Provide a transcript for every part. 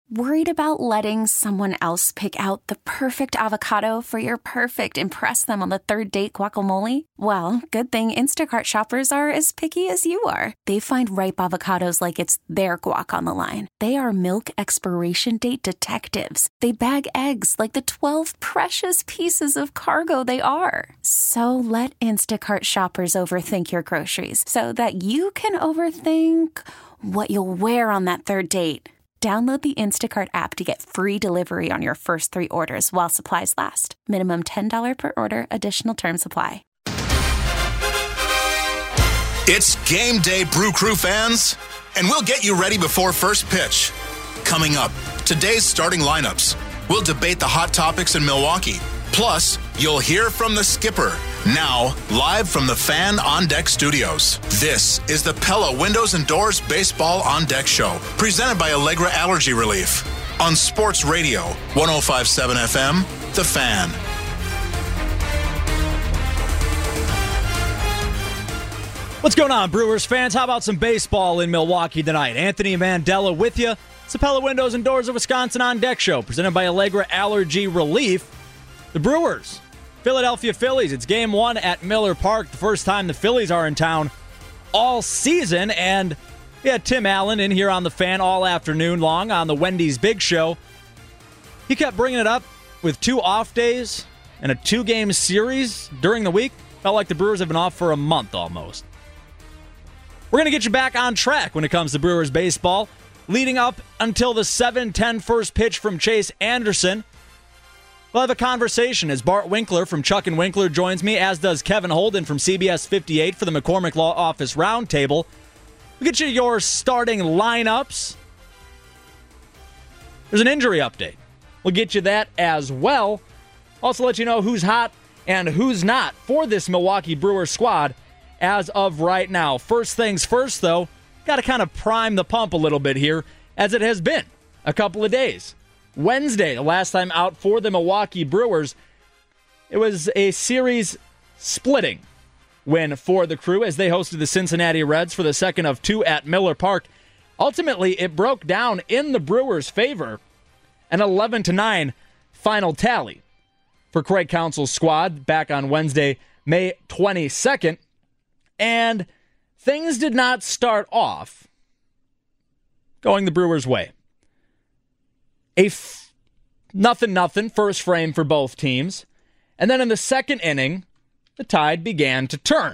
Worried about letting someone else pick out the perfect avocado for your perfect impress them on the third date guacamole? Well, good thing Instacart shoppers are as picky as you are. They find ripe avocados like it's their guac on the line. They are milk expiration date detectives. They bag eggs like the 12 precious pieces of cargo they are. So let Instacart shoppers overthink your groceries so that you can overthink what you'll wear on that third date. Download the Instacart app to get free delivery on your first 3 orders while supplies last. Minimum $10 per order. Additional terms apply. It's game day, Brew Crew fans, and we'll get you ready before first pitch. Coming up, today's starting lineups. We'll debate the hot topics in Milwaukee. Plus, you'll hear from the skipper. Now, live from the Fan On Deck studios. This is the Pella Windows and Doors Baseball On Deck Show, presented by Allegra Allergy Relief. On Sports Radio, 105.7 FM, The Fan. What's going on, Brewers fans? How about some baseball in Milwaukee tonight? Anthony Mandela with you. It's the Pella Windows and Doors of Wisconsin On Deck Show, presented by Allegra Allergy Relief. The Brewers, Philadelphia Phillies. It's game 1 at Miller Park. The first time the Phillies are in town all season. And we had Tim Allen in here on the Fan all afternoon long on the Wendy's Big Show. He kept bringing it up with 2 off days and a 2-game series during the week. Felt like the Brewers have been off for a month almost. We're going to get you back on track when it comes to Brewers baseball, leading up until the 7:10 first pitch from Chase Anderson. We'll have a conversation as Bart Winkler from Chuck and Winkler joins me, as does Kevin Holden from CBS 58 for the McCormick Law Office Roundtable. We'll get you your starting lineups. There's an injury update. We'll get you that as well. Also let you know who's hot and who's not for this Milwaukee Brewers squad as of right now. First things first, though, got to kind of prime the pump a little bit here, as it has been a couple of days. Wednesday, the last time out for the Milwaukee Brewers, it was a series splitting win for the Crew as they hosted the Cincinnati Reds for the second of 2 at Miller Park. Ultimately, it broke down in the Brewers' favor, an 11-9 final tally for Craig Counsell's squad back on Wednesday, May 22nd. And things did not start off going the Brewers' way. A 0-0 first frame for both teams. And then in the second inning, the tide began to turn.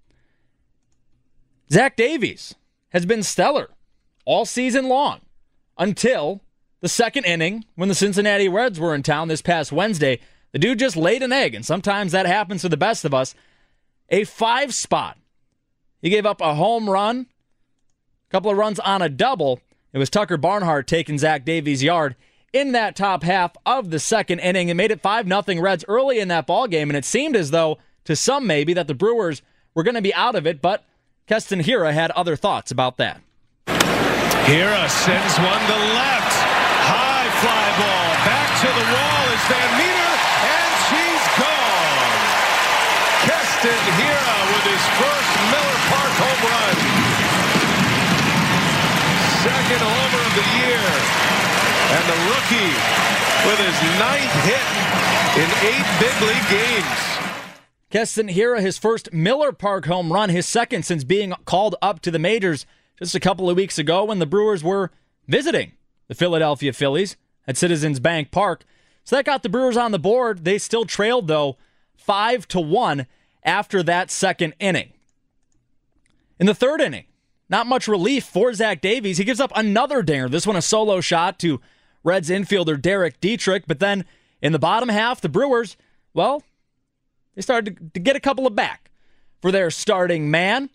Zach Davies has been stellar all season long until the second inning when the Cincinnati Reds were in town this past Wednesday. The dude just laid an egg, and sometimes that happens to the best of us. A 5 spot. He gave up a home run, a couple of runs on a double. It was Tucker Barnhart taking Zach Davies' yard in that top half of the second inning and made it 5-0 Reds early in that ballgame. And it seemed as though, to some maybe, that the Brewers were going to be out of it, but Keston Hiura had other thoughts about that. Hiura sends one to left. High fly ball. Back to the wall is Van Meter, and she's gone. Keston Hiura with his first Miller Park home run. Second homer of the year. And the rookie with his 9th hit in 8 big league games. Keston Hiura, his first Miller Park home run, his second since being called up to the majors just a couple of weeks ago when the Brewers were visiting the Philadelphia Phillies at Citizens Bank Park. So that got the Brewers on the board. They still trailed, though, 5-1 after that second inning. In the third inning, not much relief for Zach Davies. He gives up another dinger. This one a solo shot to Reds infielder Derek Dietrich. But then in the bottom half, the Brewers, well, they started to get a couple of back for their starting man.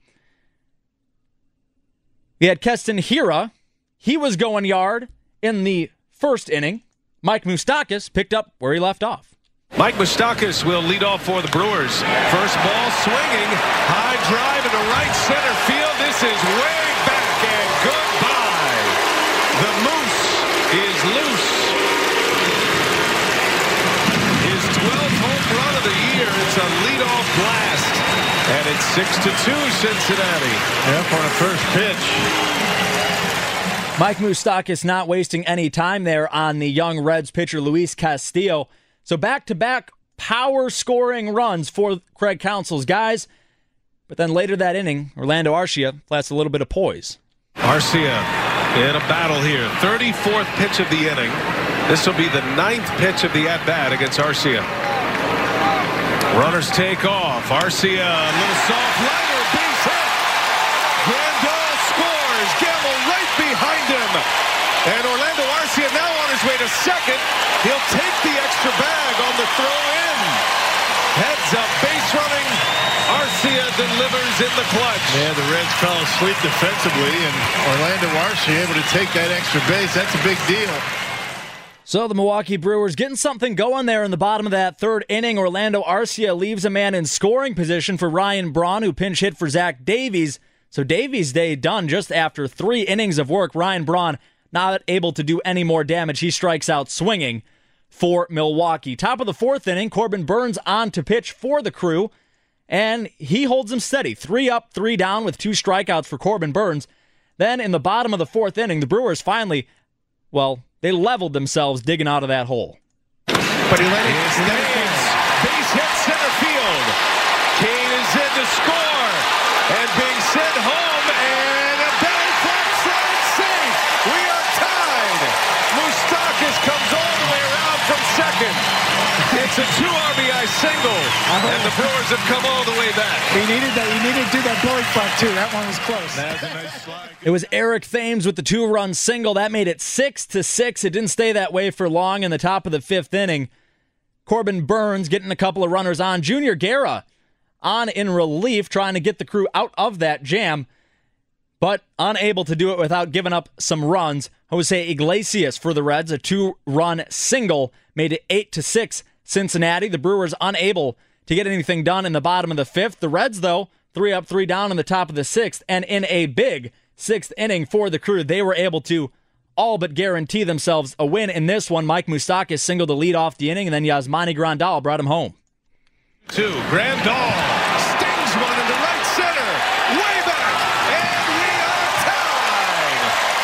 We had Keston Hiura. He was going yard in the first inning. Mike Moustakas picked up where he left off. Mike Moustakas will lead off for the Brewers. First ball swinging. High drive into right center field. This is way back and goodbye. The Moose is loose. His 12th home run of the year. It's a leadoff blast. And it's 6-2 Cincinnati. Yep, on a first pitch. Mike Moustakas not wasting any time there on the young Reds pitcher Luis Castillo. So back-to-back power-scoring runs for Craig Counsell's guys. But then later that inning, Orlando Arcia flashed a little bit of poise. Arcia in a battle here. 34th pitch of the inning. This will be the 9th pitch of the at-bat against Arcia. Runners take off. Arcia, a little soft liner, base hit. Grandal scores. Gamble right behind him. And Orlando Arcia now on his way to second. He'll take the extra bag on the throw-in. Heads up, base running. Arcia delivers in the clutch. Yeah, the Reds fell asleep defensively, and Orlando Arcia able to take that extra base. That's a big deal. So the Milwaukee Brewers getting something going there in the bottom of that third inning. Orlando Arcia leaves a man in scoring position for Ryan Braun, who pinch hit for Zach Davies. So Davies' day done just after 3 innings of work. Ryan Braun not able to do any more damage. He strikes out swinging for Milwaukee. Top of the 4th inning, Corbin Burnes on to pitch for the Crew, and he holds them steady. 3 up, 3 down with 2 strikeouts for Corbin Burnes. Then in the bottom of the 4th inning, the Brewers finally, they leveled themselves digging out of that hole. But he let it stays. Base hit center field. Kane is in to score. And being sent home, and a belly flop slide safe. We are tied. Moustakas comes all the way around from second. It's a 2 RBI single, and the Brewers have come all the way back. He needed that. He needed to do that belly flop too. That one was close. That's a nice slide. It was Eric Thames with the 2-run single. That made it 6-6. It didn't stay that way for long in the top of the 5th inning. Corbin Burnes getting a couple of runners on. Junior Guerra on in relief, trying to get the Crew out of that jam, but unable to do it without giving up some runs. Jose Iglesias for the Reds, a 2-run single, made it 8-6 Cincinnati. The Brewers unable to get anything done in the bottom of the 5th. The Reds, though, 3 up, 3 down in the top of the 6th, and in a big 6th inning for the Crew, they were able to all but guarantee themselves a win in this one. Mike Moustakas singled the lead off the inning, and then Yasmani Grandal brought him home. 2, Grandal stings one into right center, way back, and we are tied.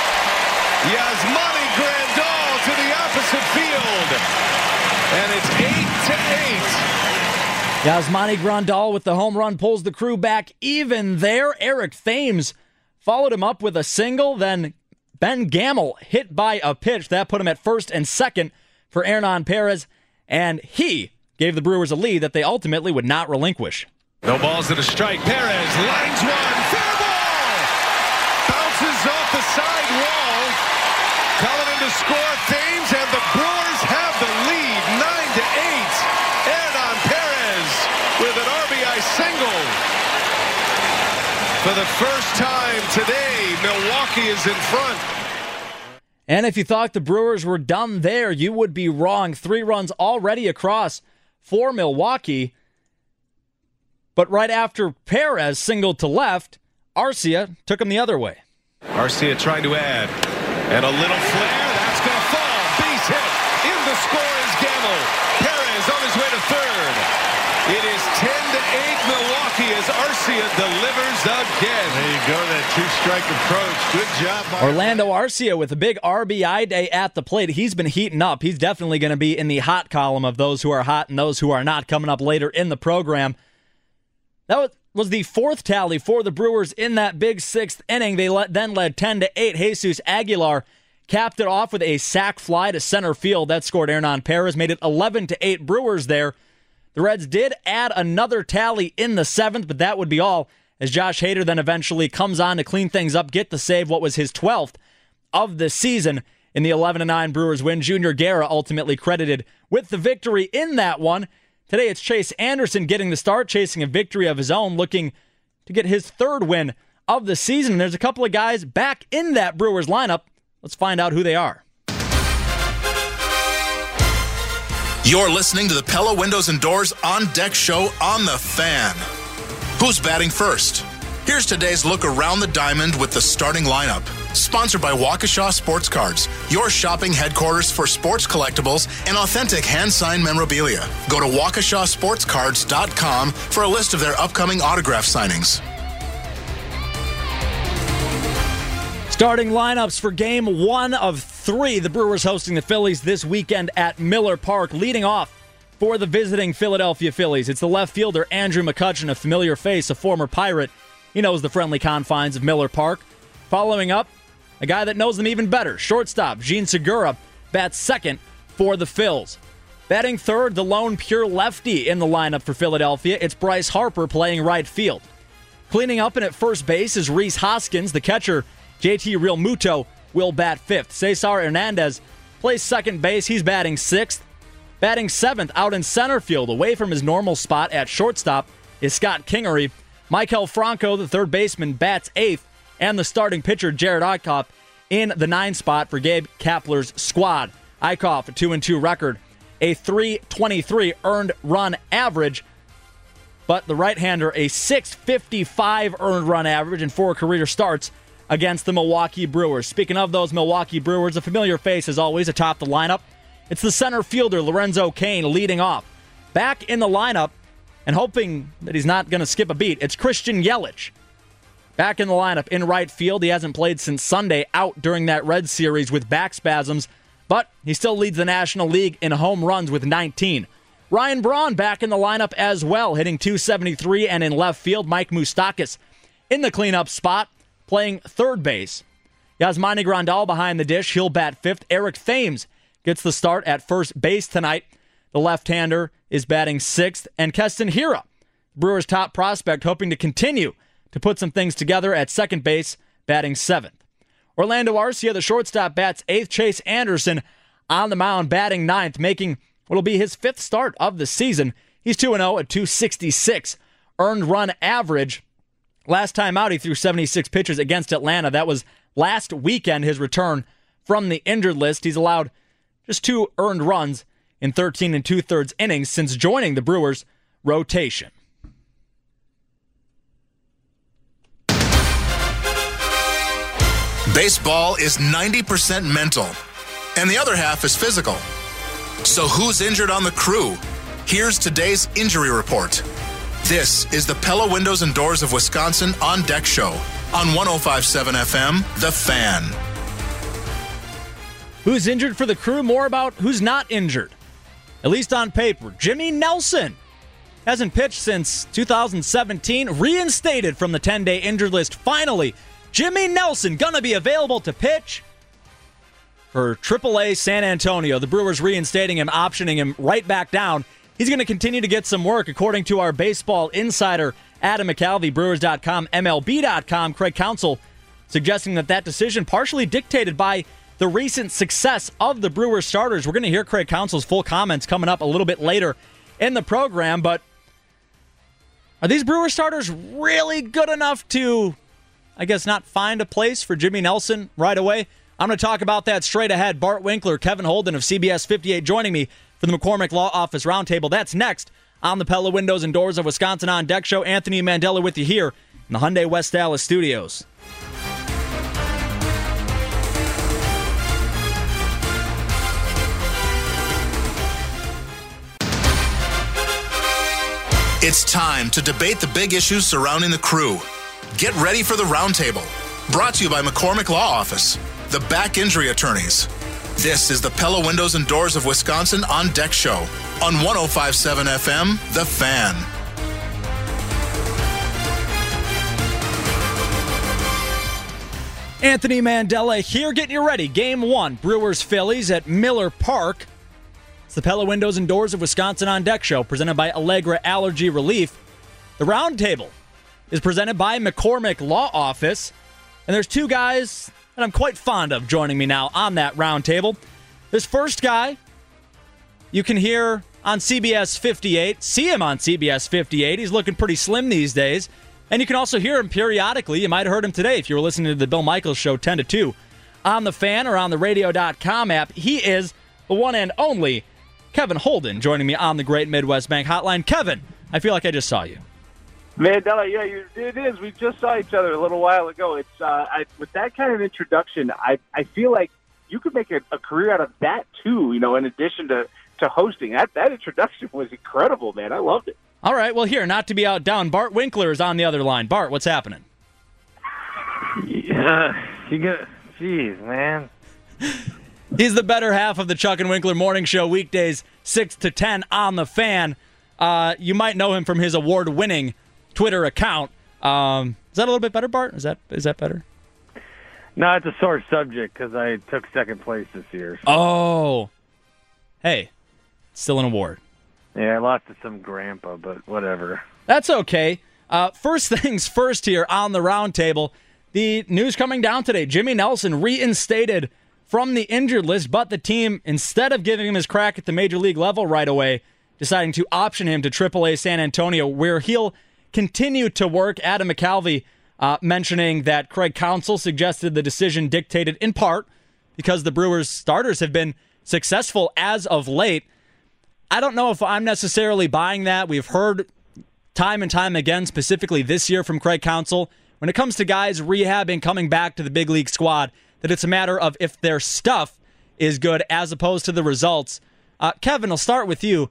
Yasmani Grandal to the opposite field, and it's 8-8. Yasmani Grandal with the home run pulls the Crew back even there. Eric Thames followed him up with a single, then Ben Gamble hit by a pitch. That put him at first and second for Hernan Perez, and he gave the Brewers a lead that they ultimately would not relinquish. No balls and a strike. Perez lines one. Fair ball! Bounces off the side wall. Calling in to score Thames, and the Brewers have the lead 9-8. Hernan Perez with an RBI single. For the first time today, Milwaukee is in front. And if you thought the Brewers were done there, you would be wrong. 3 runs already across for Milwaukee. But right after Perez singled to left, Arcia took him the other way. Arcia trying to add. And a little flare. That's going to fall. Base hit. In the score is Gamble. Perez on his way to third. It is 10-8 Milwaukee as Arcia delivers again. There you go, that 2-strike approach. Good job, Mark. Orlando Arcia with a big RBI day at the plate. He's been heating up. He's definitely going to be in the hot column of those who are hot and those who are not coming up later in the program. That was the 4th tally for the Brewers in that big 6th inning. They then led 10-8. Jesus Aguilar capped it off with a sac fly to center field. That scored Hernan Perez, made it 11-8 Brewers there. The Reds did add another tally in the 7th, but that would be all, as Josh Hader then eventually comes on to clean things up, get the save, what was his 12th of the season in the 11-9 Brewers win. Junior Guerra ultimately credited with the victory in that one. Today it's Chase Anderson getting the start, chasing a victory of his own, looking to get his 3rd win of the season. There's a couple of guys back in that Brewers lineup. Let's find out who they are. You're listening to the Pella Windows and Doors On Deck Show on The Fan. Who's batting first? Here's today's look around the diamond with the starting lineup. Sponsored by Waukesha Sports Cards, your shopping headquarters for sports collectibles and authentic hand-signed memorabilia. Go to WaukeshaSportsCards.com for a list of their upcoming autograph signings. Starting lineups for game 1 of 3. The Brewers hosting the Phillies this weekend at Miller Park. Leading off for the visiting Philadelphia Phillies, it's the left fielder Andrew McCutchen, a familiar face, a former Pirate. He knows the friendly confines of Miller Park. Following up, a guy that knows them even better, shortstop Jean Segura bats second for the Phils. Batting third, the lone pure lefty in the lineup for Philadelphia, it's Bryce Harper playing right field. Cleaning up and at first base is Rhys Hoskins. The catcher, JT Realmuto, will bat fifth. Cesar Hernandez plays second base. He's batting sixth. Batting seventh out in center field, away from his normal spot at shortstop, is Scott Kingery. Maikel Franco, the third baseman, bats eighth. And the starting pitcher, Jared Eickhoff, in the 9 spot for Gabe Kapler's squad. Eickhoff, a 2-2 record, a .323 earned run average. But the right-hander, a .655 earned run average in 4 career starts against the Milwaukee Brewers. Speaking of those Milwaukee Brewers, a familiar face as always atop the lineup. It's the center fielder, Lorenzo Cain, leading off. Back in the lineup, and hoping that he's not going to skip a beat, it's Christian Yelich. Back in the lineup in right field. He hasn't played since Sunday, out during that Reds series with back spasms, but he still leads the National League in home runs with 19. Ryan Braun back in the lineup as well, hitting .273, and in left field, Mike Moustakas in the cleanup spot, playing third base. Yasmani Grandal behind the dish. He'll bat fifth. Eric Thames gets the start at first base tonight. The left-hander is batting sixth. And Keston Hiura, Brewers' top prospect, hoping to continue to put some things together at second base, batting seventh. Orlando Arcia, the shortstop, bats eighth. Chase Anderson on the mound, batting ninth, making what will be his 5th start of the season. He's 2-0 at .266 earned run average. Last time out, he threw 76 pitches against Atlanta. That was last weekend, his return from the injured list. He's allowed just 2 earned runs in 13 2/3 innings since joining the Brewers' rotation. Baseball is 90% mental, and the other half is physical. So who's injured on the crew? Here's today's injury report. This is the Pella Windows and Doors of Wisconsin On Deck Show on 105.7 FM, The Fan. Who's injured for the crew? More about who's not injured, at least on paper. Jimmy Nelson hasn't pitched since 2017, reinstated from the 10-day injured list. Finally, Jimmy Nelson gonna be available to pitch for AAA San Antonio. The Brewers reinstating him, optioning him right back down. He's going to continue to get some work, according to our baseball insider, Adam McCalvy, Brewers.com, MLB.com. Craig Counsell suggesting that decision partially dictated by the recent success of the Brewers starters. We're going to hear Craig Counsell's full comments coming up a little bit later in the program, but are these Brewers starters really good enough to, I guess, not find a place for Jimmy Nelson right away? I'm going to talk about that straight ahead. Bart Winkler, Kevin Holden of CBS 58 joining me for the McCormick Law Office Roundtable. That's next on the Pella Windows and Doors of Wisconsin On Deck Show. Anthony Mandela with you here in the Hyundai West Dallas studios. It's time to debate the big issues surrounding the crew. Get ready for the Roundtable, brought to you by McCormick Law Office, the back injury attorneys. This is the Pella Windows and Doors of Wisconsin On Deck Show on 105.7 FM, The Fan. Anthony Mandela here, getting you ready. Game 1, Brewers-Phillies at Miller Park. It's the Pella Windows and Doors of Wisconsin On Deck Show, presented by Allegra Allergy Relief. The Roundtable is presented by McCormick Law Office, and there's 2 guys that I'm quite fond of joining me now on that roundtable. This first guy, you can hear on CBS 58, see him on CBS 58. He's looking pretty slim these days. And you can also hear him periodically. You might have heard him today if you were listening to the Bill Michaels Show 10 to 2 on the Fan or on the radio.com app. He is the one and only Kevin Holden joining me on the Great Midwest Bank Hotline. Kevin, I feel like I just saw you. Mandela, yeah, it is. We just saw each other a little while ago. It's with that kind of introduction, I feel like you could make a career out of that too. You know, in addition to hosting, that introduction was incredible, man. I loved it. All right, well, here, not to be outdone, Bart Winkler is on the other line. Bart, what's happening? Yeah, Jeez, man. He's the better half of the Chuck and Winkler Morning Show, weekdays 6 to 10 on The Fan. You might know him from his award-winning Twitter account. Is that a little bit better, Bart? Is that better? No, it's a sore subject because I took second place this year. So. Oh. Hey, still an award. Yeah, I lost to some grandpa, but whatever. That's okay. First things first here on the roundtable. The news coming down today, Jimmy Nelson reinstated from the injured list, but the team, instead of giving him his crack at the major league level right away, deciding to option him to AAA San Antonio, where he'll continue to work. Adam McCalvy mentioning that Craig Counsell suggested the decision dictated in part because the Brewers' starters have been successful as of late. I don't know if I'm necessarily buying that. We've heard time and time again, specifically this year from Craig Counsell, when it comes to guys rehabbing, coming back to the big league squad, that it's a matter of if their stuff is good as opposed to the results. Kevin, I'll start with you.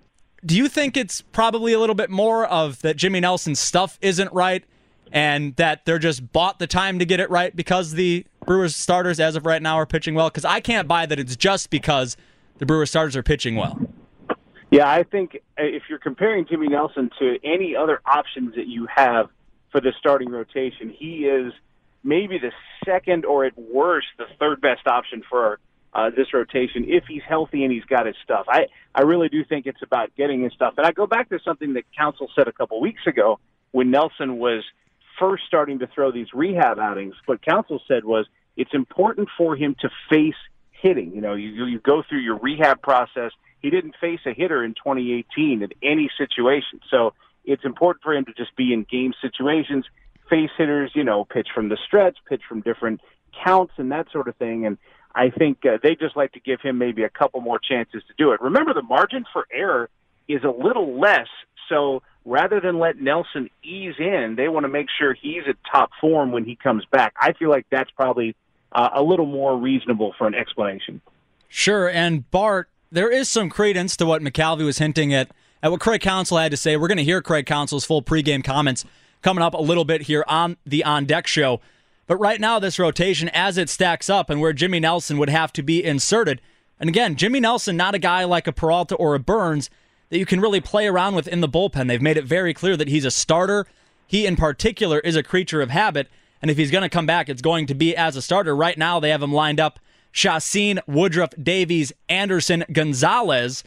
Do you think it's probably a little bit more of that Jimmy Nelson's stuff isn't right and that they're just bought the time to get it right because the Brewers starters as of right now are pitching well? Because I can't buy that it's just because the Brewers starters are pitching well. Yeah, I think if you're comparing Jimmy Nelson to any other options that you have for the starting rotation, he is maybe the second or at worst the third best option for this rotation if he's healthy and he's got his stuff. I really do think it's about getting his stuff. And I go back to something that Counsell said a couple weeks ago when Nelson was first starting to throw these rehab outings. What Counsell said was it's important for him to face hitting. You know, you go through your rehab process. He didn't face a hitter in 2018 in any situation. So it's important for him to just be in game situations, face hitters, you know, pitch from the stretch, pitch from different counts and that sort of thing. And I think they just like to give him maybe a couple more chances to do it. Remember, the margin for error is a little less. So rather than let Nelson ease in, they want to make sure he's at top form when he comes back. I feel like that's probably a little more reasonable for an explanation. Sure. And Bart, there is some credence to what McCalvy was hinting at what Craig Counsell had to say. We're going to hear Craig Counsell's full pregame comments coming up a little bit here on the On Deck show. But right now, this rotation, as it stacks up and where Jimmy Nelson would have to be inserted, and again, Jimmy Nelson, not a guy like a Peralta or a Burns that you can really play around with in the bullpen. They've made it very clear that he's a starter. He, in particular, is a creature of habit, and if he's going to come back, it's going to be as a starter. Right now, they have him lined up Chacín, Woodruff, Davies, Anderson, Gonzalez,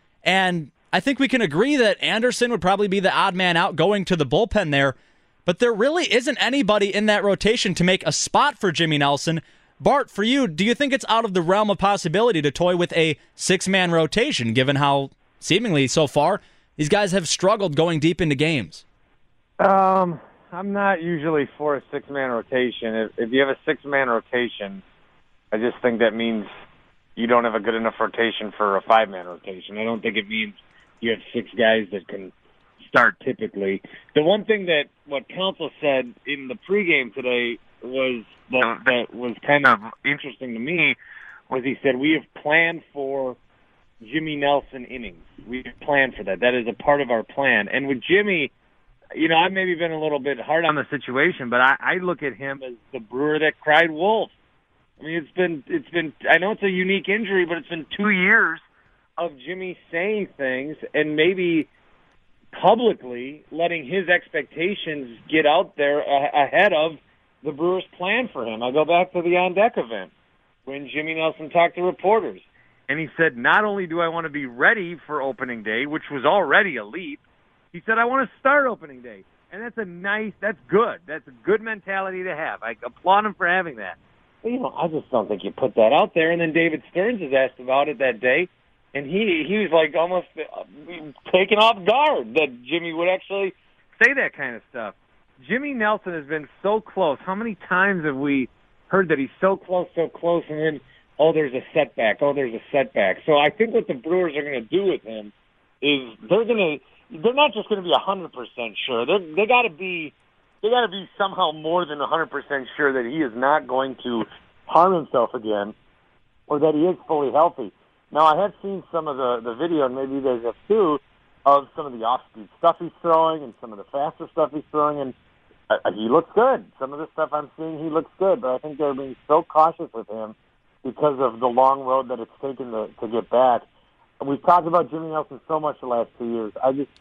and I think we can agree that Anderson would probably be the odd man out going to the bullpen there. But there really isn't anybody in that rotation to make a spot for Jimmy Nelson. Bart, for you, do you think it's out of the realm of possibility to toy with a six-man rotation, given how seemingly so far these guys have struggled going deep into games? I'm not usually for a six-man rotation. If you have a six-man rotation, I just think that means you don't have a good enough rotation for a five-man rotation. I don't think it means you have six guys that can start typically. The one thing that what Counsell said in the pregame today was that was kind of interesting to me was he said, we have planned for Jimmy Nelson innings. We've planned for that. That is a part of our plan. And with Jimmy, you know, I've maybe been a little bit hard on the situation, but I look at him as the Brewer that cried wolf. I mean, it's been I know it's a unique injury, but it's been 2 years of Jimmy saying things and maybe publicly letting his expectations get out there ahead of the Brewers' plan for him. I go back to the On Deck event when Jimmy Nelson talked to reporters, and he said, not only do I want to be ready for opening day, which was already a leap, he said, I want to start opening day. And that's good. That's a good mentality to have. I applaud him for having that. But, you know, I just don't think you put that out there. And then David Stearns was asked about it that day, and he was like almost taken off guard that Jimmy would actually say that kind of stuff. Jimmy Nelson has been so close. How many times have we heard that he's so close, and then, there's a setback. So I think what the Brewers are going to do with him is they're not just going to be 100% sure. They got to be somehow more than 100% sure that he is not going to harm himself again, or that he is fully healthy. Now, I have seen some of the video, and maybe you guys have too, of some of the off-speed stuff he's throwing and some of the faster stuff he's throwing. And he looks good. Some of the stuff I'm seeing, he looks good, but I think they're being so cautious with him because of the long road that it's taken to get back. We've talked about Jimmy Nelson so much the last 2 years.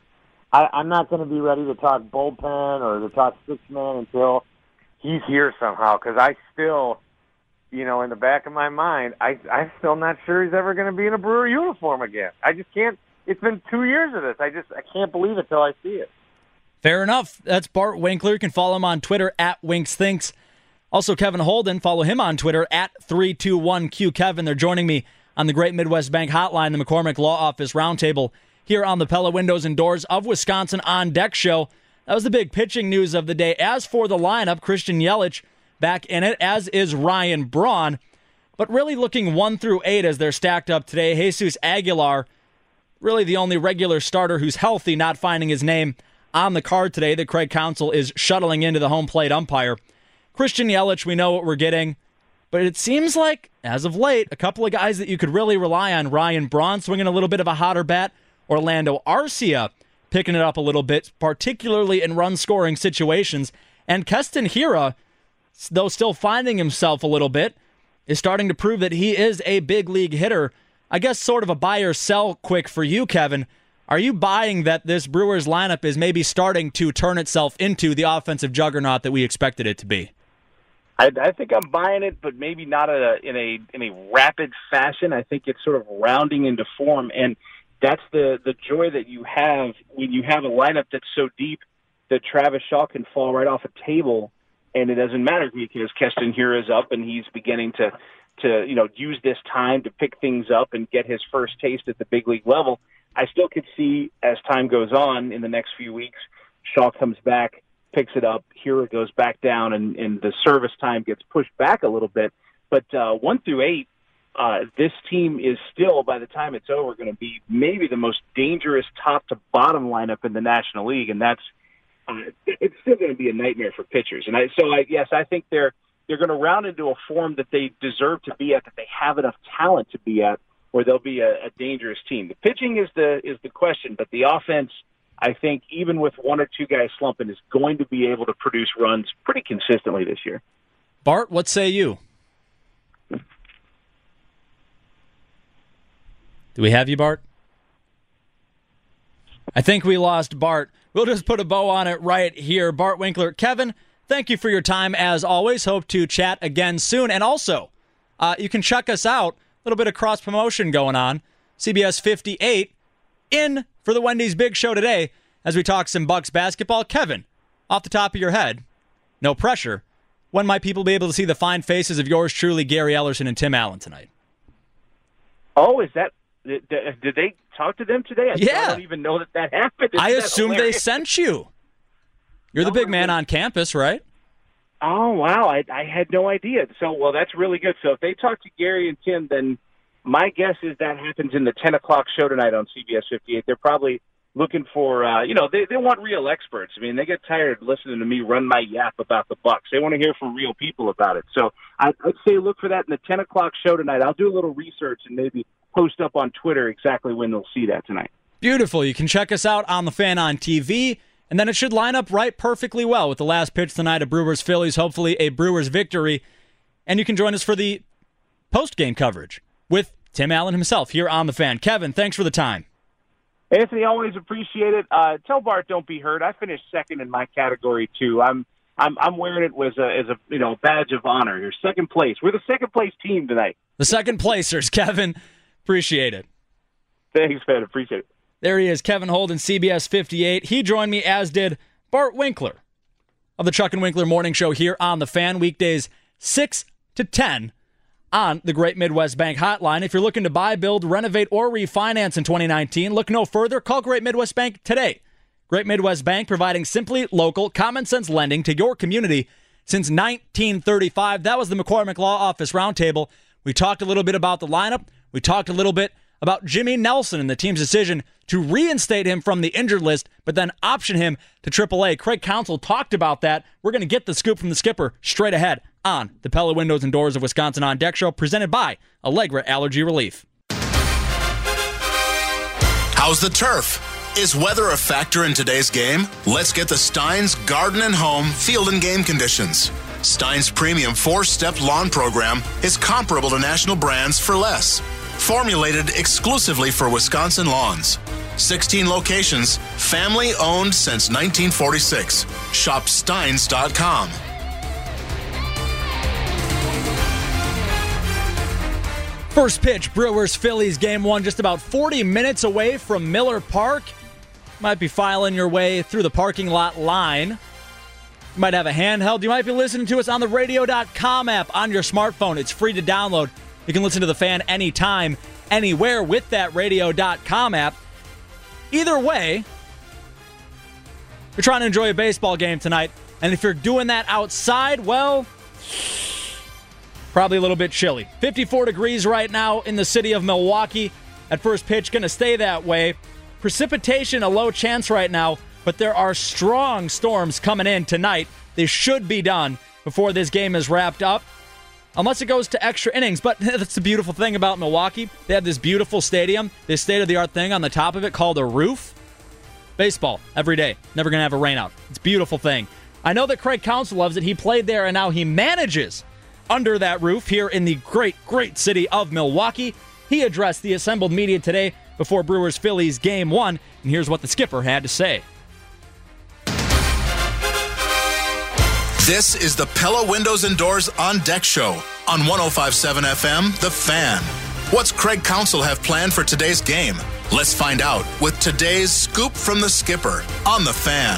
I'm not going to be ready to talk bullpen or to talk six-man until he's here somehow, because I still, in the back of my mind, I'm still not sure he's ever going to be in a Brewer uniform again. I just can't. It's been 2 years of this. I can't believe it till I see it. Fair enough. That's Bart Winkler. You can follow him on Twitter at WinksThinks. Also, Kevin Holden. Follow him on Twitter at 321QKevin. They're joining me on the Great Midwest Bank Hotline, the McCormick Law Office Roundtable here on the Pella Windows and Doors of Wisconsin On Deck show. That was the big pitching news of the day. As for the lineup, Christian Yelich back in it, as is Ryan Braun. But really looking 1 through 8 as they're stacked up today. Jesus Aguilar, really the only regular starter who's healthy, not finding his name on the card today that Craig Counsell is shuttling into the home plate umpire. Christian Yelich, we know what we're getting, but it seems like, as of late, a couple of guys that you could really rely on. Ryan Braun swinging a little bit of a hotter bat. Orlando Arcia picking it up a little bit, particularly in run-scoring situations. And Keston Hiura, though still finding himself a little bit, is starting to prove that he is a big league hitter. I guess sort of a buy or sell quick for you, Kevin. Are you buying that this Brewers lineup is maybe starting to turn itself into the offensive juggernaut that we expected it to be? I think I'm buying it, but maybe not in a rapid fashion. I think it's sort of rounding into form, and that's the joy that you have when you have a lineup that's so deep that Travis Shaw can fall right off a table, and it doesn't matter because Keston Hiura is up and he's beginning to use this time to pick things up and get his first taste at the big league level. I still could see, as time goes on in the next few weeks, Shaw comes back, picks it up, Hiura goes back down, and the service time gets pushed back a little bit. But 1 through 8, this team is still, by the time it's over, going to be maybe the most dangerous top-to-bottom lineup in the National League, and that's it's still going to be a nightmare for pitchers. And I think they're going to round into a form that they deserve to be at, that they have enough talent to be at, where they'll be a dangerous team. The pitching is the question, but the offense, I think, even with one or two guys slumping, is going to be able to produce runs pretty consistently this year. Bart, what say you? Do we have you, Bart? I think we lost Bart. We'll just put a bow on it right here. Bart Winkler. Kevin, thank you for your time as always. Hope to chat again soon. And also, you can check us out. A little bit of cross-promotion going on. CBS 58 in for the Wendy's Big Show today as we talk some Bucks basketball. Kevin, off the top of your head, no pressure, when might people be able to see the fine faces of yours truly, Gary Ellerson and Tim Allen tonight? Oh, is that... Did they talk to them today? I don't even know that happened. I assumed they sent you. You're the big man on campus, right? Oh, wow. I had no idea. So, that's really good. So if they talk to Gary and Tim, then my guess is that happens in the 10 o'clock show tonight on CBS 58. They're probably looking for, they want real experts. I mean, they get tired of listening to me run my yap about the Bucks. They want to hear from real people about it. So I'd say look for that in the 10 o'clock show tonight. I'll do a little research and maybe post up on Twitter exactly when they'll see that tonight. Beautiful. You can check us out on the Fan on TV, and then it should line up right perfectly well with the last pitch tonight of Brewers-Phillies, hopefully a Brewers victory. And you can join us for the post-game coverage with Tim Allen himself here on the Fan. Kevin, thanks for the time. Anthony, always appreciate it. Tell Bart don't be hurt. I finished second in my category too. I'm wearing it as a badge of honor. You're second place. We're the second place team tonight. The second placers, Kevin. Appreciate it. Thanks, man. Appreciate it. There he is, Kevin Holden, CBS 58. He joined me, as did Bart Winkler of the Chuck and Winkler Morning Show here on the Fan, weekdays 6 to 10 on the Great Midwest Bank Hotline. If you're looking to buy, build, renovate, or refinance in 2019, look no further. Call Great Midwest Bank today. Great Midwest Bank, providing simply local, common-sense lending to your community since 1935. That was the McCormick Law Office Roundtable. We talked a little bit about the lineup. We talked a little bit about Jimmy Nelson and the team's decision to reinstate him from the injured list, but then option him to AAA. Craig Counsell talked about that. We're going to get the scoop from the skipper straight ahead on the Pella Windows and Doors of Wisconsin On Deck Show, presented by Allegra Allergy Relief. How's the turf? Is weather a factor in today's game? Let's get the Steins Garden and Home Field and Game Conditions. Steins' premium 4-step lawn program is comparable to national brands for less. Formulated exclusively for Wisconsin lawns. 16 locations, family owned since 1946. Shop Steins.com. First pitch, Brewers-Phillies game 1, just about 40 minutes away from Miller Park. Might be filing your way through the parking lot line. You might have a handheld. You might be listening to us on the radio.com app on your smartphone. It's free to download. You can listen to the Fan anytime, anywhere with that radio.com app. Either way, you're trying to enjoy a baseball game tonight. And if you're doing that outside, well, probably a little bit chilly. 54 degrees right now in the city of Milwaukee. At first pitch, going to stay that way. Precipitation, a low chance right now, but there are strong storms coming in tonight. They should be done before this game is wrapped up, unless it goes to extra innings. But that's the beautiful thing about Milwaukee. They have this beautiful stadium, this state-of-the-art thing on the top of it called a roof. Baseball, every day. Never going to have a rainout. It's a beautiful thing. I know that Craig Counsell loves it. He played there, and now he manages under that roof here in the great, great city of Milwaukee. He addressed the assembled media today before Brewers-Phillies Game 1, and here's what the skipper had to say. This is the Pella Windows and Doors On Deck Show on 105.7 FM, The Fan. What's Craig Counsell have planned for today's game? Let's find out with today's Scoop from the Skipper on The Fan.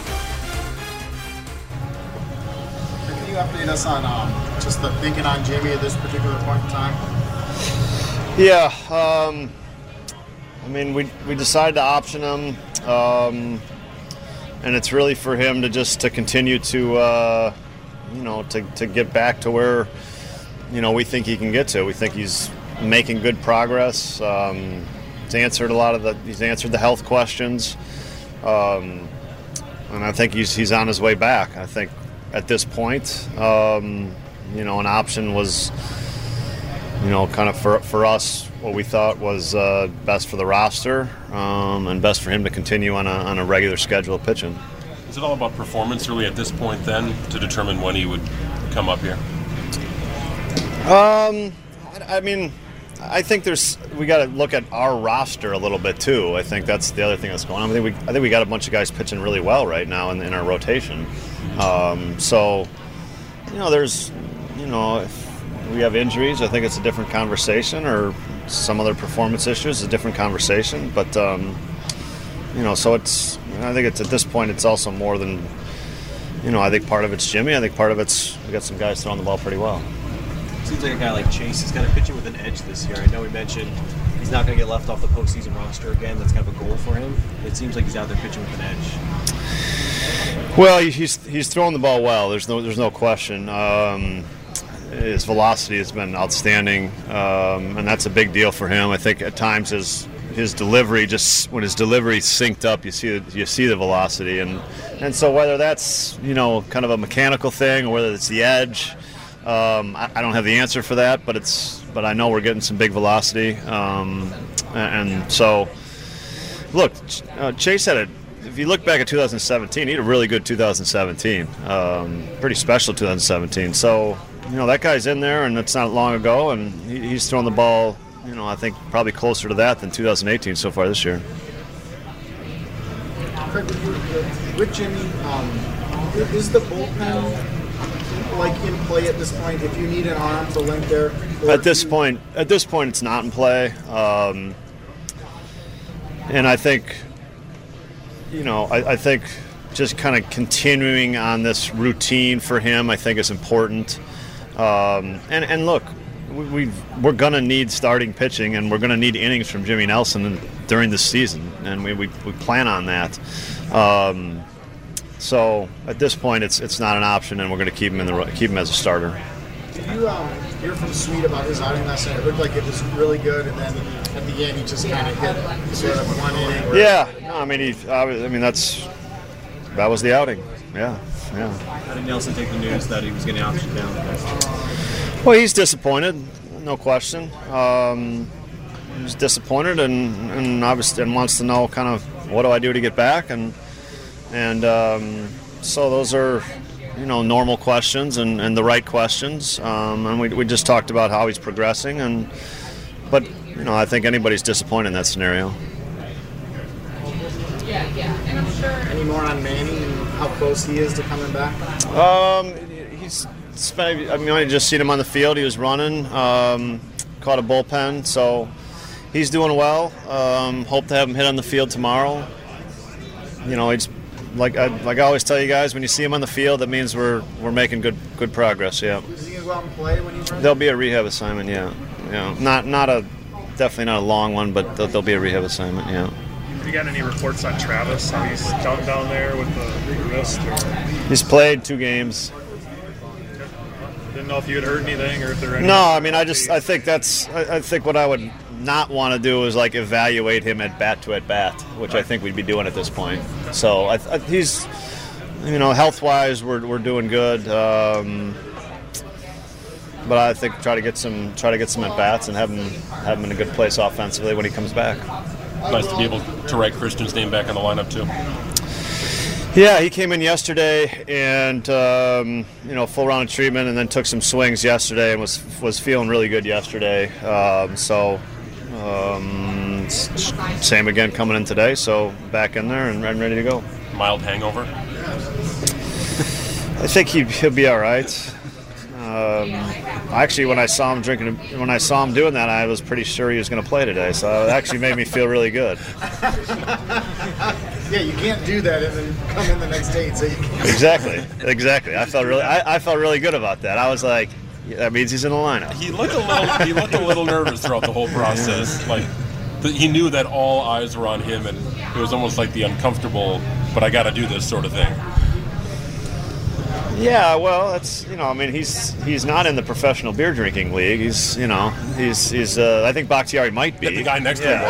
Can you update us on just the thinking on Jimmy at this particular point in time? Yeah, I mean, we decided to option him, and it's really for him to continue to, to get back to where, we think he can get to. We think he's making good progress. He's answered the health questions, and I think he's on his way back. I think at this point, an option was, kind of for us, what we thought was best for the roster and best for him to continue on a regular schedule of pitching. Is it all about performance really at this point then to determine when he would come up here? I think we got to look at our roster a little bit too. I think that's the other thing that's going on. I think we got a bunch of guys pitching really well right now in our rotation. If we have injuries, I think it's a different conversation, or some other performance issues, a different conversation. But so I think it's at this point, it's also more than, I think part of it's Jimmy. I think part of it's we got some guys throwing the ball pretty well. Seems like a guy like Chase is kind of pitching with an edge this year. I know we mentioned he's not going to get left off the postseason roster again. That's kind of a goal for him. It seems like he's out there pitching with an edge. Well, he's throwing the ball well. There's no question. His velocity has been outstanding, and that's a big deal for him. I think at times his delivery, just when his delivery synced up, you see the velocity, and so whether that's kind of a mechanical thing or whether it's the edge, I don't have the answer for that, but I know we're getting some big velocity, and so look, Chase had if you look back at 2017, he had a really good 2017, pretty special 2017. So. That guy's in there, and it's not long ago, and he's throwing the ball, I think probably closer to that than 2018 so far this year. Craig, with Jimmy, is the bullpen in play at this point? If you need an arm to link there, at this point, it's not in play, and I think, I think just kind of continuing on this routine for him, I think is important. And look, we're going to need starting pitching, and we're going to need innings from Jimmy Nelson during this season, and we plan on that. So at this point, it's not an option, and we're going to keep him as a starter. Did you hear from Sweet about his outing last night? It looked like it was really good, and then at the end he just kind of hit sort of one inning. Yeah, no, that was the outing. Yeah. How did Nelson take the news that he was getting optioned down? Well, he's disappointed, no question. He's disappointed and obviously wants to know kind of what do I do to get back? And so those are, normal questions and the right questions. And we just talked about how he's progressing. But I think anybody's disappointed in that scenario. And I'm sure. Any more on Manny and how close he is to coming back? I just seen him on the field. He was running, caught a bullpen, so he's doing well. Hope to have him hit on the field tomorrow. He's like I always tell you guys, when you see him on the field, that means we're making good progress. Yeah. Is he gonna go out and play when he's ready? There'll be a rehab assignment. Yeah. Definitely not a long one, but there'll be a rehab assignment. Yeah. Have you got any reports on Travis? How he's done down there with the wrist? He's played 2 games. Didn't know if you had heard anything or if there. No, I mean, I think what I would not want to do is like evaluate him at bat to at bat, which I think we'd be doing at this point. So he's, health-wise, we're doing good. But I think try to get some at bats and have him in a good place offensively when he comes back. Nice to be able to write Christian's name back in the lineup too. Yeah, he came in yesterday and full round of treatment, and then took some swings yesterday and was feeling really good yesterday. Same again coming in today, so back in there and ready to go. Mild hangover? I think he'll be all right. Actually, when I saw him doing that, I was pretty sure he was going to play today. So it actually made me feel really good. Yeah, you can't do that and then come in the next day and say you can't. Exactly. I felt really good about that. I was like, that means he's in the lineup. He looked a little nervous throughout the whole process. Like he knew that all eyes were on him, and it was almost like the uncomfortable, but I got to do this sort of thing. Yeah, well, that's he's not in the professional beer drinking league. He's I think Bakhtiari might be. Yeah, the guy next to him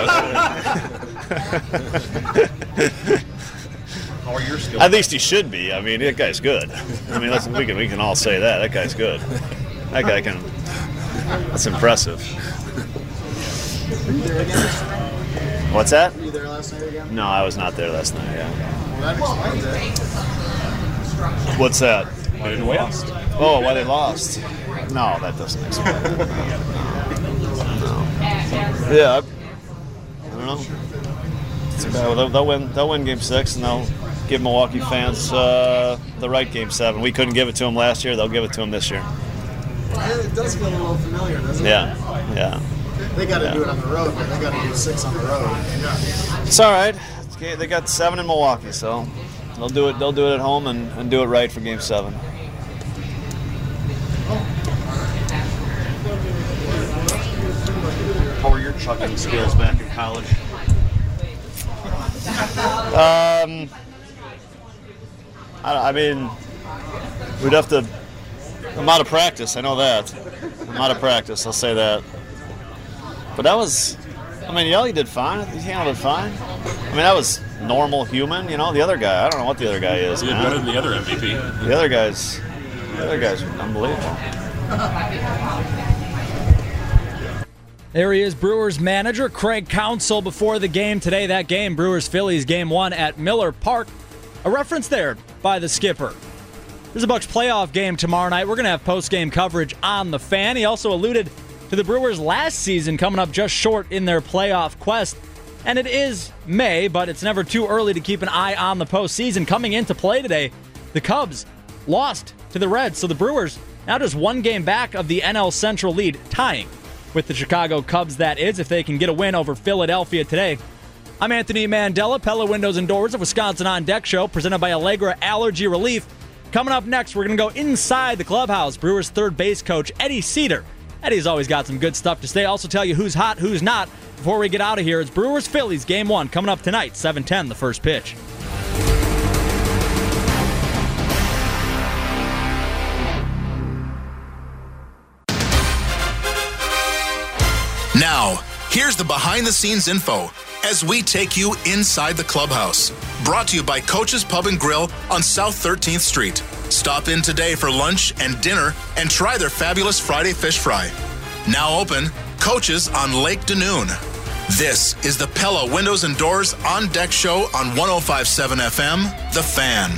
was. How are your skills? At least he should be. I mean, that guy's good. I mean, we can all say that. That guy's good. That guy can. That's impressive. Were you there again? What's that? Were you there last night again? No, I was not there last night. Yeah. Well, that explains it. What's that? Why they lost? Oh, why they lost? No, that doesn't explain it. No. Yeah, I don't know. It's bad. They'll win Game 6, and they'll give Milwaukee fans the right Game 7. We couldn't give it to them last year. They'll give it to them this year. It does feel a little familiar, doesn't it? Yeah. They got to do it on the road, but they got to do 6 on the road. It's all right. They got 7 in Milwaukee, so they'll do it. They'll do it at home and do it right for Game 7. How were your chucking skills back in college? I mean, we'd have to. I'm out of practice. I know that. I'm out of practice. I'll say that. But that was. I mean, Yelly did fine. He handled it fine. I mean, that was normal human. The other guy. I don't know what the other guy is. He did better than the other MVP. The other guys are unbelievable. There he is, Brewers manager Craig Counsell before the game today. That game, Brewers-Phillies Game 1 at Miller Park. A reference there by the skipper. There's a Bucs playoff game tomorrow night. We're going to have post-game coverage on the Fan. He also alluded to the Brewers last season coming up just short in their playoff quest. And it is May, but it's never too early to keep an eye on the postseason. Coming into play today, the Cubs lost to the Reds, so the Brewers now just one game back of the NL Central lead, tying with the Chicago Cubs, that is, if they can get a win over Philadelphia today. I'm Anthony Mandela, Pella Windows and Doors of Wisconsin On Deck Show, presented by Allegra Allergy Relief. Coming up next, we're going to go inside the clubhouse. Brewers third base coach Eddie Cedar. Eddie's always got some good stuff to say. Also tell you who's hot, who's not. Before we get out of here, it's Brewers-Phillies Game 1 coming up tonight, 7:10, the first pitch. Now, here's the behind-the-scenes info as we take you inside the clubhouse. Brought to you by Coach's Pub and Grill on South 13th Street. Stop in today for lunch and dinner and try their fabulous Friday fish fry. Now open, Coach's on Lake Dunoon. This is the Pella Windows and Doors On Deck Show on 105.7 FM, The Fan.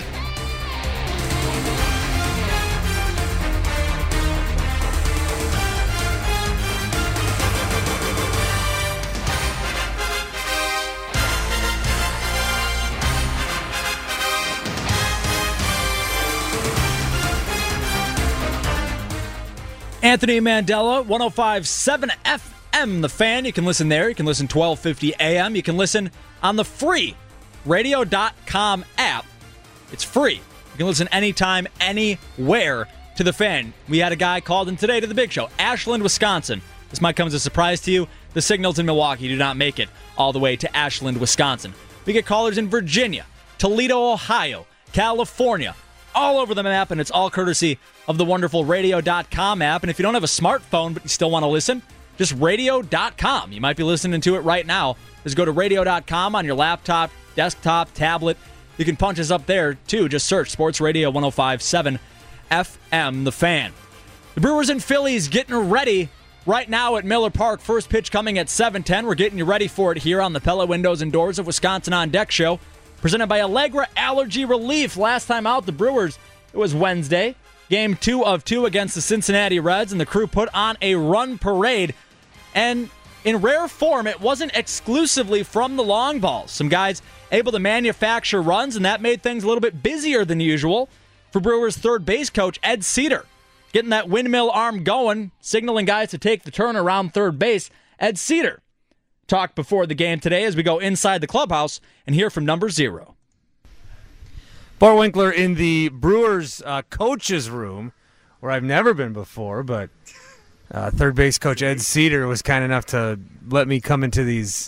Anthony Mandela, 105.7 FM, The Fan. You can listen there. You can listen 1250 AM. You can listen on the free radio.com app. It's free. You can listen anytime, anywhere to The Fan. We had a guy called in today to the big show, Ashland, Wisconsin. This might come as a surprise to you. The signals in Milwaukee do not make it all the way to Ashland, Wisconsin. We get callers in Virginia, Toledo, Ohio, California, all over the map, and it's all courtesy of the wonderful radio.com app. And if you don't have a smartphone but you still want to listen, just radio.com. You might be listening to it right now. Just go to radio.com on your laptop, desktop, tablet. You can punch us up there, too. Just search Sports Radio 105.7 FM, The Fan. The Brewers and Phillies getting ready right now at Miller Park. First pitch coming at 7:10. We're getting you ready for it here on the Pella Windows and Doors of Wisconsin On Deck show, presented by Allegra Allergy Relief. Last time out, the Brewers, it was Wednesday. Game 2 of 2 against the Cincinnati Reds, and the crew put on a run parade. And in rare form, it wasn't exclusively from the long balls. Some guys able to manufacture runs, and that made things a little bit busier than usual for Brewers third base coach Ed Cedar. Getting that windmill arm going, signaling guys to take the turn around third base. Ed Cedar talked before the game today as we go inside the clubhouse and hear from number 0. Bart Winkler in the Brewers coach's room, where I've never been before, but third base coach Ed Cedar was kind enough to let me come into this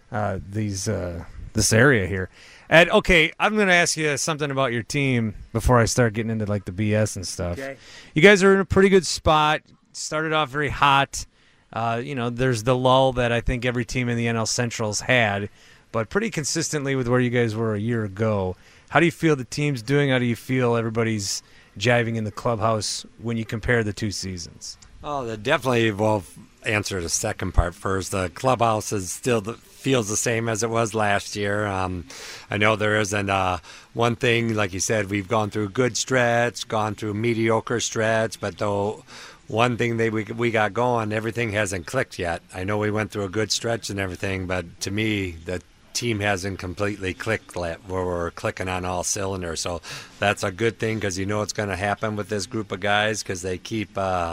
area here. Ed, okay, I'm going to ask you something about your team before I start getting into like the BS and stuff. Okay. You guys are in a pretty good spot. Started off very hot. There's the lull that I think every team in the NL Central's had, but pretty consistently with where you guys were a year ago. How do you feel the team's doing? How do you feel everybody's jiving in the clubhouse when you compare the two seasons? Oh, definitely. We'll answer the second part first. The clubhouse is still feels the same as it was last year. I know there isn't one thing, like you said, we've gone through good stretch, gone through mediocre stretch, but though one thing that we got going, everything hasn't clicked yet. I know we went through a good stretch and everything, but to me, the team hasn't completely clicked where we're clicking on all cylinders. So that's a good thing because you know it's going to happen with this group of guys because they keep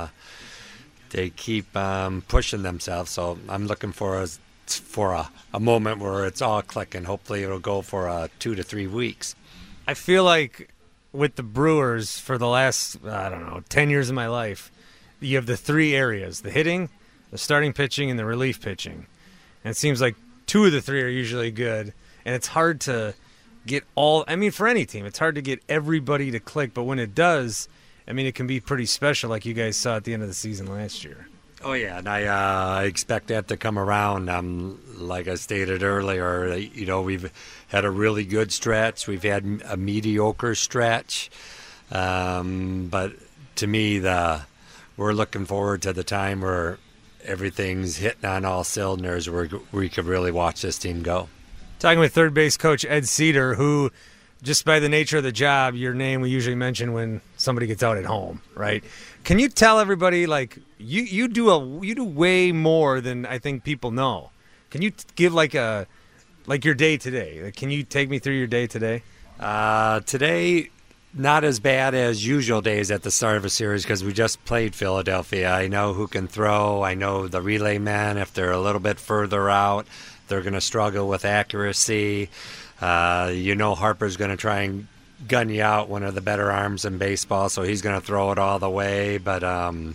pushing themselves. So I'm looking for a moment where it's all clicking. Hopefully it'll go for 2 to 3 weeks. I feel like with the Brewers for the last, 10 years of my life, you have the three areas, the hitting, the starting pitching, and the relief pitching. And it seems like 2 of the 3 are usually good. And it's hard to get for any team, it's hard to get everybody to click. But when it does, it can be pretty special like you guys saw at the end of the season last year. Oh, yeah, and I expect that to come around. Like I stated earlier, we've had a really good stretch. We've had a mediocre stretch. But to me, we're looking forward to the time where everything's hitting on all cylinders where we could really watch this team go. Talking with third base coach Ed Cedar, who, just by the nature of the job, your name we usually mention when somebody gets out at home, right? Can you tell everybody, like, you do way more than I think people know. Can you give like your day today? Like, can you take me through your day today? Today, not as bad as usual days at the start of a series because we just played Philadelphia. I know who can throw. I know the relay men, if they're a little bit further out, they're going to struggle with accuracy. Harper's going to try and gun you out, one of the better arms in baseball, so he's going to throw it all the way. But,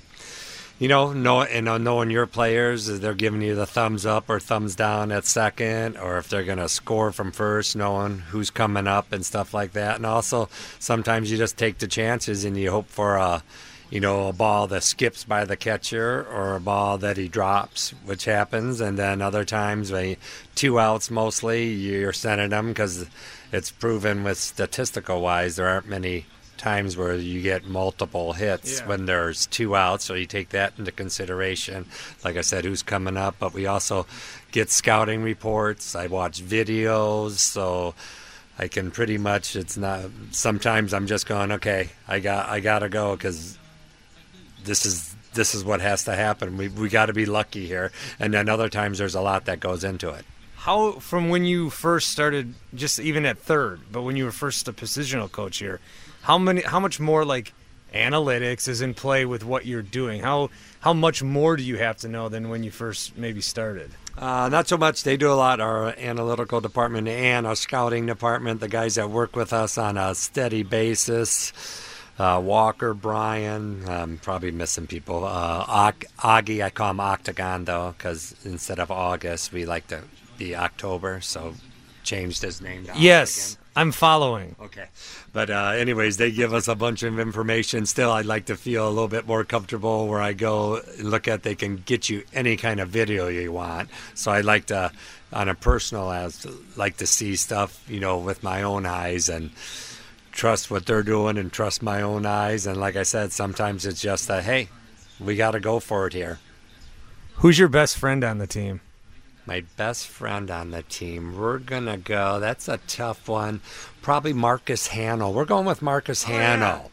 knowing your players, they're giving you the thumbs up or thumbs down at second, or if they're going to score from first, knowing who's coming up and stuff like that. And also, sometimes you just take the chances and you hope for a ball that skips by the catcher or a ball that he drops, which happens. And then other times, 2 outs mostly, you're sending them because it's proven with statistical-wise there aren't many times where you get multiple hits when there's 2 outs, so you take that into consideration. Like I said, who's coming up, but we also get scouting reports. I watch videos, so I can pretty much, it's not, sometimes I'm just going, okay, I got to go because this is what has to happen. We got to be lucky here. And then other times there's a lot that goes into it. How, from when you first started, just even at third, but when you were first a positional coach here, how much more like analytics is in play with what you're doing? How much more do you have to know than when you first maybe started? Not so much. They do a lot, our analytical department and our scouting department, the guys that work with us on a steady basis. Walker, Brian, I'm probably missing people. Augie, I call him Octagon, though, because instead of August, we like to be October, so changed his name to Yes, again. I'm following. Okay. But anyways, they give us a bunch of information. Still, I'd like to feel a little bit more comfortable where I go and look at, they can get you any kind of video you want. So I'd like to, on a personal, like to see stuff, with my own eyes and trust what they're doing and trust my own eyes. And like I said, sometimes it's just hey, we got to go for it here. Who's your best friend on the team? My best friend on the team, we're going to go, that's a tough one, probably Marcus Hanel. We're going with Marcus Hanel.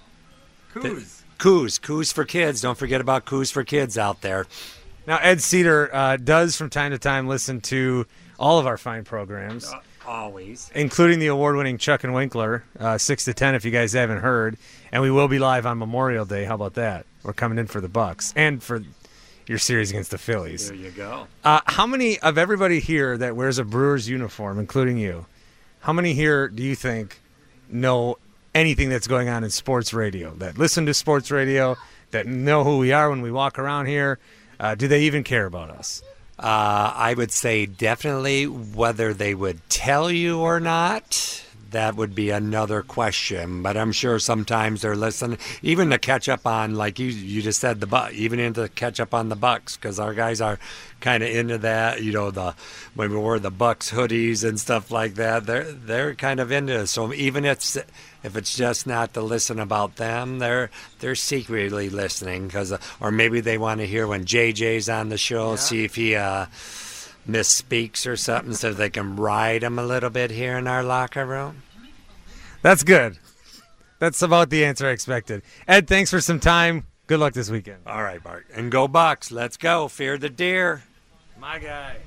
Coos for kids. Don't forget about Coos for kids out there. Now, Ed Cedar does from time to time listen to all of our fine programs. Always. Including the award-winning Chuck and Winkler, 6 to 10 if you guys haven't heard. And we will be live on Memorial Day. How about that? We're coming in for the Bucks and for your series against the Phillies. There you go. How many of everybody here that wears a Brewers uniform, including you, how many here do you think know anything that's going on in sports radio, that listen to sports radio, that know who we are when we walk around here? Do they even care about us? I would say definitely. Whether they would tell you or not, that would be another question. But I'm sure sometimes they're listening, even to catch up on, like you just said, even into catch up on the Bucks, because our guys are kind of into that. When we wear the Bucks hoodies and stuff like that, they're kind of into it. So even if it's just not to listen about them, they're secretly listening, or maybe they want to hear when JJ's on the show, see if he misspeaks or something, so they can ride him a little bit here in our locker room. That's good. That's about the answer I expected. Ed, thanks for some time. Good luck this weekend. All right, Bart. And go Bucks. Let's go. Fear the deer. My guy.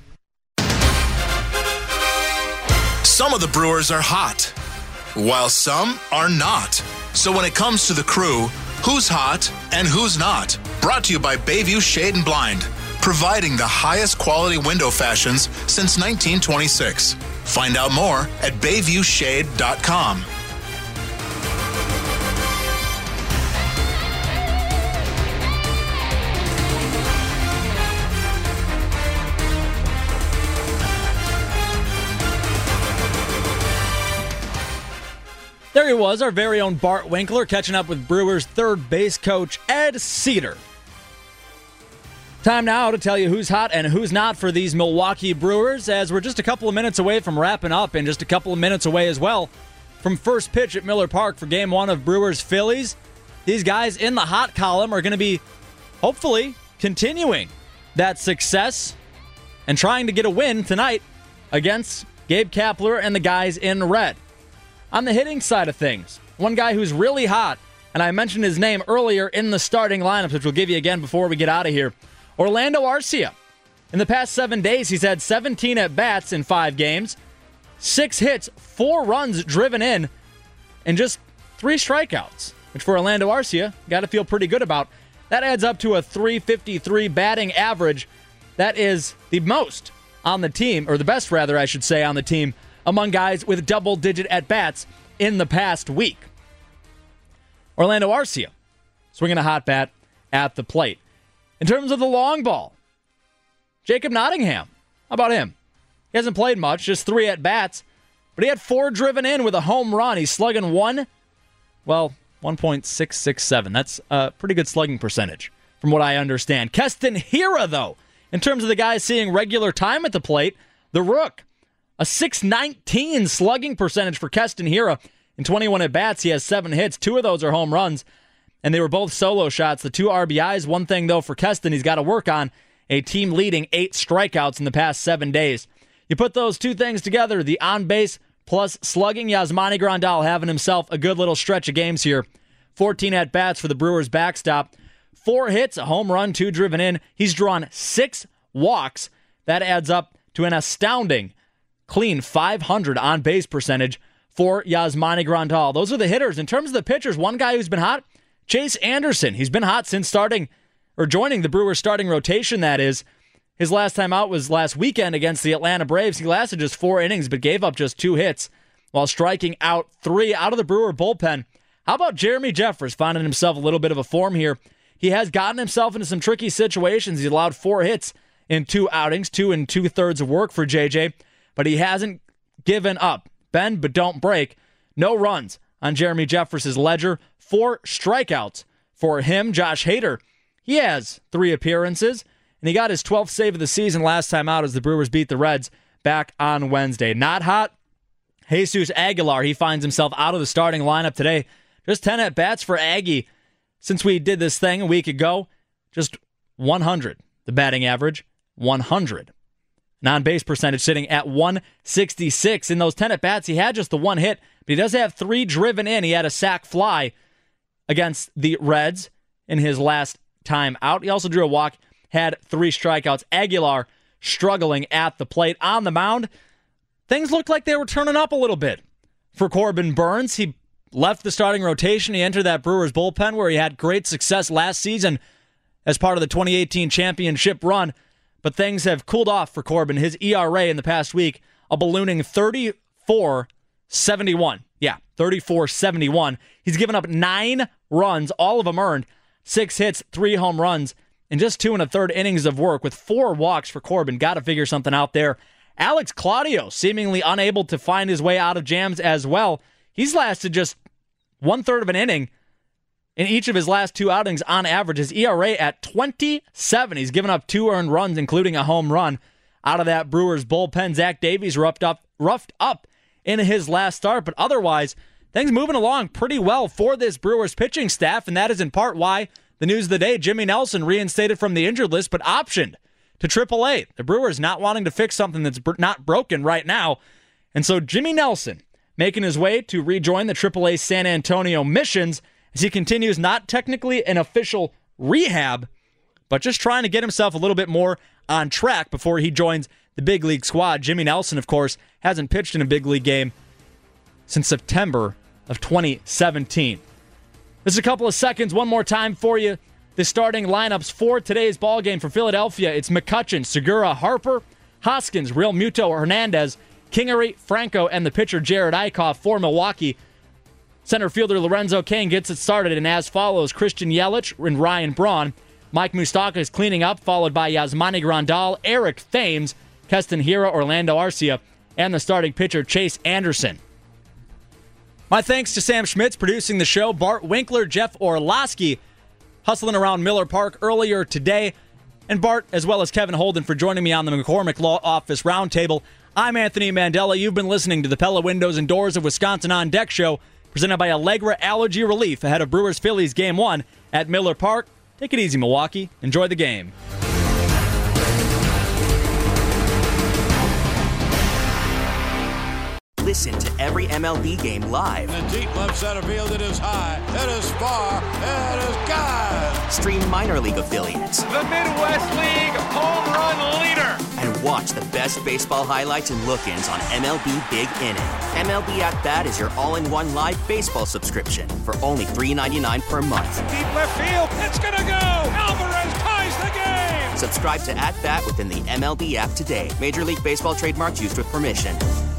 Some of the Brewers are hot, while some are not. So when it comes to the crew, who's hot and who's not? Brought to you by Bayview Shade and Blind, providing the highest quality window fashions since 1926. Find out more at BayviewShade.com. There he was, our very own Bart Winkler, catching up with Brewers third base coach Ed Cedar. Time now to tell you who's hot and who's not for these Milwaukee Brewers, as we're just a couple of minutes away from wrapping up and just a couple of minutes away as well from first pitch at Miller Park for Game 1 of Brewers-Phillies. These guys in the hot column are going to be, hopefully, continuing that success and trying to get a win tonight against Gabe Kapler and the guys in red. On the hitting side of things, one guy who's really hot, and I mentioned his name earlier in the starting lineups, which we'll give you again before we get out of here, Orlando Arcia. In the past 7 days, he's had 17 at-bats in 5 games, 6 hits, 4 runs driven in, and just 3 strikeouts, which for Orlando Arcia, got to feel pretty good about. That adds up to a .353 batting average. That is the most on the team, or the best, rather, I should say, on the team, among guys with double-digit at-bats in the past week. Orlando Arcia swinging a hot bat at the plate. In terms of the long ball, Jacob Nottingham, how about him? He hasn't played much, just 3 at-bats, but he had 4 driven in with a home run. He's slugging 1.667. That's a pretty good slugging percentage, from what I understand. Keston Hiura, though, in terms of the guys seeing regular time at the plate, the Rook, a .619 slugging percentage for Keston Hiura. In 21 at-bats, he has 7 hits. 2 of those are home runs, and they were both solo shots. The 2 RBIs. One thing, though, for Keston, he's got to work on a team-leading 8 strikeouts in the past 7 days. You put those 2 things together, the on-base plus slugging, Yasmani Grandal having himself a good little stretch of games here. 14 at-bats for the Brewers backstop. 4 hits, a home run, 2 driven in. He's drawn 6 walks. That adds up to an astounding, clean .500 on-base percentage for Yasmani Grandal. Those are the hitters. In terms of the pitchers, one guy who's been hot, Chase Anderson. He's been hot since joining the Brewers starting rotation, that is. His last time out was last weekend against the Atlanta Braves. He lasted just 4 innings, but gave up just 2 hits while striking out 3 out of the Brewer bullpen. How about Jeremy Jeffress finding himself a little bit of a form here? He has gotten himself into some tricky situations. He allowed 4 hits in 2 outings, 2 2/3 of work for JJ, but he hasn't given up. Bend but don't break. No runs on Jeremy Jeffress' ledger. 4 strikeouts for him. Josh Hader, he has 3 appearances, and he got his 12th save of the season last time out as the Brewers beat the Reds back on Wednesday. Not hot, Jesus Aguilar. He finds himself out of the starting lineup today. Just 10 at-bats for Aggie since we did this thing a week ago. Just 100, the batting average, 100. Non-base percentage sitting at 166. In those 10 at-bats, he had just the 1 hit, but he does have 3 driven in. He had a sac fly against the Reds in his last time out. He also drew a walk, had 3 strikeouts. Aguilar struggling at the plate. On the mound, things looked like they were turning up a little bit for Corbin Burnes. He left the starting rotation. He entered that Brewers bullpen where he had great success last season as part of the 2018 championship run. But things have cooled off for Corbin. His ERA in the past week, a ballooning 34.71. Yeah, 34.71. He's given up 9 runs, all of them earned, 6 hits, 3 home runs, and just 2 1/3 innings of work with 4 walks for Corbin. Got to figure something out there. Alex Claudio, seemingly unable to find his way out of jams as well. He's lasted just 1/3 of an inning in each of his last 2 outings on average. His ERA at 27. He's given up 2 earned runs, including a home run out of that Brewers bullpen. Zach Davies roughed up in his last start, but otherwise, things moving along pretty well for this Brewers pitching staff, and that is in part why the news of the day, Jimmy Nelson reinstated from the injured list, but optioned to AAA. The Brewers not wanting to fix something that's not broken right now, and so Jimmy Nelson making his way to rejoin the AAA San Antonio Missions as he continues not technically an official rehab, but just trying to get himself a little bit more on track before he joins the big league squad. Jimmy Nelson, of course, hasn't pitched in a big league game since September of 2017. This is a couple of seconds, one more time for you. The starting lineups for today's ballgame for Philadelphia. It's McCutchen, Segura, Harper, Hoskins, Real Muto, Hernandez, Kingery, Franco, and the pitcher Jared Eichhoff for Milwaukee. Center fielder Lorenzo Cain gets it started, and as follows, Christian Yelich and Ryan Braun. Mike Moustakas is cleaning up, followed by Yasmani Grandal, Eric Thames, Keston Hiura, Orlando Arcia, and the starting pitcher Chase Anderson. My thanks to Sam Schmitz producing the show, Bart Winkler, Jeff Orlowski hustling around Miller Park earlier today, and Bart, as well as Kevin Holden, for joining me on the McCormick Law Office Roundtable. I'm Anthony Mandela. You've been listening to the Pella Windows and Doors of Wisconsin On Deck show, presented by Allegra Allergy Relief ahead of Brewers-Phillies Game 1 at Miller Park. Take it easy, Milwaukee. Enjoy the game. Listen to every MLB game live. In the deep left center field, it is high, it is far, it is gone. Stream minor league affiliates. The Midwest League home run leader. And watch the best baseball highlights and look-ins on MLB Big Inning. MLB At Bat is your all-in-one live baseball subscription for only $3.99 per month. Deep left field, it's gonna go. Alvarez ties the game. Subscribe to At Bat within the MLB app today. Major League Baseball trademarks used with permission.